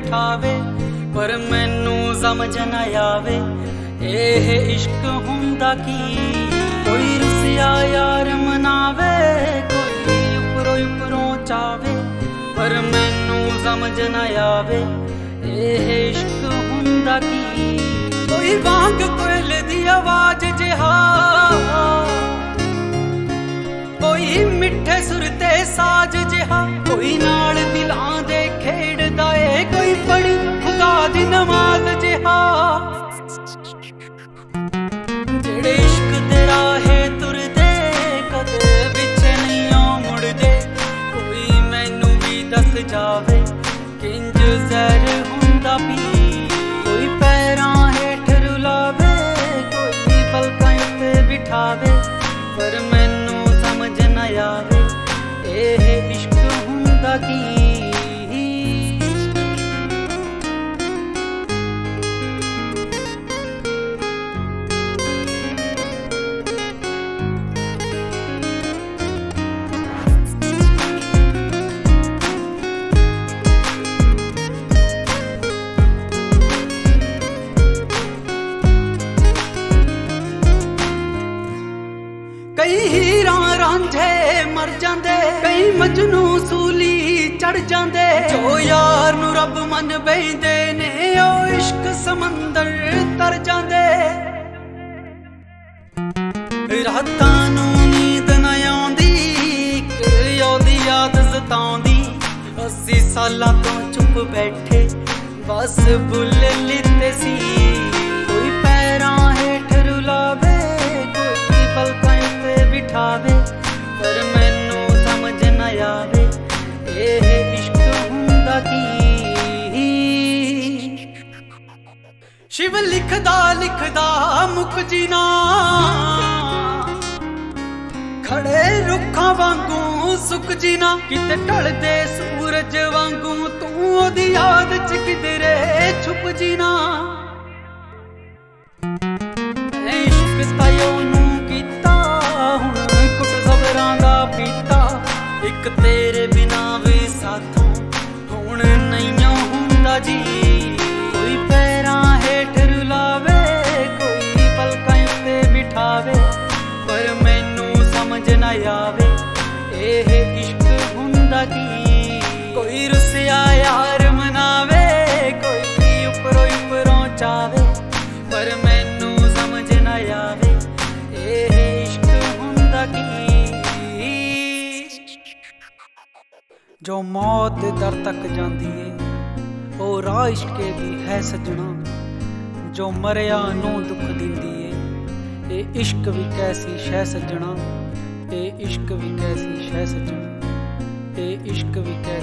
ਬਿਠਾਵੇ ਪਰ ਮੈਨੂੰ ਸਮਝ ਨਾ ਆਵੇ ਇਹ ਇਸ਼ਕ ਹੁੰਦਾ ਕੀ। ਕੋਈ ਰੁੱਸਿਆ ਯਾਰ ਮਨਾਵੇ ਕੋਈ ਉੱਪਰੋਂ ਚਾਵੇ ਪਰ ਮੈਨੂੰ ਸਮਝ ਨਾ ਆਵੇ ਇਹ ਇਸ਼ਕ ਹੁੰਦਾ ਕੀ। ਕੋਈ ਵਾਂਗ ਕੋਇਲ ਦੀ ਆਵਾਜ਼ ਜਿਹਾ ਕੋਈ ਮਿੱਠੇ ਸੁਰ ਤੇ ਸਾਜ਼ ਜਿਹਾ ਕੋਈ ਨਾਲ ਦਿਲਾਂ ਦੇ ਖੇਡਦਾ ਏ ਕੋਈ ਪੜੀ ਖੁਦਾ ਦੀ ਨਮਾਜ਼ ਜਿਹਾ। ਜਿਹੜੇ ਇਸ਼ਕ ਦੇ ਰਾਹੇ ਤੁਰਦੇ ਕਦੇ ਪਿੱਛੇ ਨਹੀਂ ਮੁੜਦੇ ਕੋਈ ਮੈਨੂੰ ਵੀ ਦੱਸ ਜਾਵੇ ਕਿੰਜ ਜ਼ਹਿਰ ਹੁੰਦਾ ਪੀ। ਕੋਈ ਪੈਰਾਂ ਹੇਠ ਰੁਲਾਵੇ ਕੋਈ ਪਲਕਾਂ ਉੱਤੇ ਬਿਠਾਵੇ ਪਰ ਮੈਨੂੰ ਸਮਝ ਨਾ ਆਵੇ ਇਹ ਇਸ਼ਕ ਹੁੰਦਾ ਕੀ। ਕਈ ਹੀਰਾਂ ਰਾਂਝੇ ਮਰ ਜਾਂਦੇ ਕਈ ਮਜਨੂ ਸੂਲੀ ਚੜ ਜਾਂਦੇ ਜੋ ਯਾਰ ਨੂੰ ਰੱਬ ਮੰਨ ਬੈਂਦੇ ਨੇ ਉਹ ਇਸ਼ਕ ਸਮੁੰਦਰ ਤਰ ਜਾਂਦੇ। ਰਾਤਾਂ ਨੂੰ ਨੀਂਦ ਨਾ ਆਉਂਦੀ ਇੱਕ ਉਹਦੀ ਯਾਦ ਸਤਾਉਂਦੀ 80 ਸਾਲਾਂ ਤੋਂ ਚੁੱਪ ਬੈਠੇ ਬਸ ਬੁੱਲ ਲਿੱਤੇ ਸੀ। ਕੋਈ ਪੈਰਾਂ ਹੇਠ ਰੁਲਾਵੇ ਕੋਈ ਪਲਕਾਂ ਉੱਤੇ ਬਿਠਾਵੇ ਪਰ ਮੈਨੂੰ ਸਮਝ ਨਾ ਆਵੇ ਇਹ ਇਸ਼ਕ ਹੁੰਦਾ ਕੀ। ਸ਼ਿਵ ਲਿਖਦਾ ਮੁੱਕ ਜੀਨਾ ਖੜੇ ਰੁੱਖਾਂ ਵਾਂਗੂ ਸੁੱਕ ਜੀਨਾ ਕਿਤੇ ਢਲਦੇ ਸੂਰਜ ਵਾਂਗੂ ਤੂੰ ਉਹਦੀ ਯਾਦ ਚ ਕਿਧਰੇ ਛੁਪ ਜੀਨਾ। ਇਸ਼ਕ ਤਾਇਓ ਨੂੰ ਕੀਤਾ ਹੁਣ ਕੁੱਟ ਸਬਰਾਂ ਦਾ ਪੀਤਾ ਇੱਕ ਤੇਰੇ ਬਿਨਾ ਵੀ ਸਾਥੋਂ ਹੁਣ ਨਹੀਂ ਹੁੰਦਾ ਜੀ। ਕੋਈ ਪੈਰਾਂ ਹੇਠ ਰੁਲਾਵੇ ਕੋਈ ਪਲਕਾਂ ਉੱਤੇ ਬਿਠਾਵੇ ਪਰ ਮੈਨੂੰ ਸਮਝ ਨਾ ਆਵੇ ਇਹ ਇਸ਼ਕ ਹੁੰਦਾ ਕੀ। ਕੋਈ ਰੁੱਸਿਆ ਯਾਰ ਮਨਾਵੇ ਕੋਈ ਉੱਪਰੋਂ ਚਾਵੇ ਪਰ ਮੈਨੂੰ ਸਮਝ ਨਾ ਆਵੇ ਇਹ ਇਸ਼ਕ ਹੁੰਦਾ ਕੀ। ਜੋ ਮੌਤ ਦੇ ਦਰ ਤੱਕ ਜਾਂਦੀ ਏ ਉਹ ਰਾਹ ਇਸ਼ਕੇ ਦੀ ਹੈ ਸੱਜਣਾ ਜੋ ਮਰਿਆ ਨੂੰ ਦੁੱਖ ਦਿੰਦੀ ਏ ਇਹ ਇਸ਼ਕ ਵੀ ਕੈਸੀ ਸ਼ੈ ਸੱਜਣਾ ਇਹ ਇਸ਼ਕ ਵੀ ਕੈਸੀ ਸ਼ੈ ਸੱਜਣਾ ਇਹ ਇਸ਼ਕ ਵੀ ਕੈਸੀ